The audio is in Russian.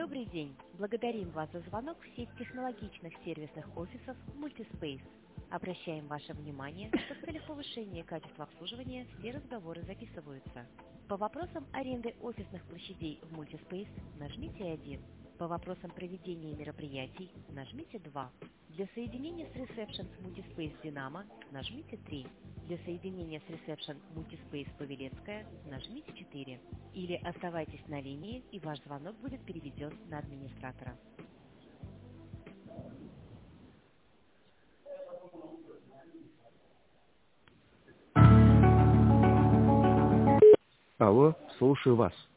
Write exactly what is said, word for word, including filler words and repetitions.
Добрый день! Благодарим вас за звонок в сеть технологичных сервисных офисов Multispace. Обращаем ваше внимание, что в целях повышения качества обслуживания все разговоры записываются. По вопросам аренды офисных площадей в Multispace нажмите один. По вопросам проведения мероприятий нажмите два. Для соединения с ресепшн Multispace Динамо нажмите три. Для соединения с ресепшн Multispace Павелецкая нажмите четыре. Или оставайтесь на линии, и ваш звонок будет переведен на администратора. Алло, слушаю вас.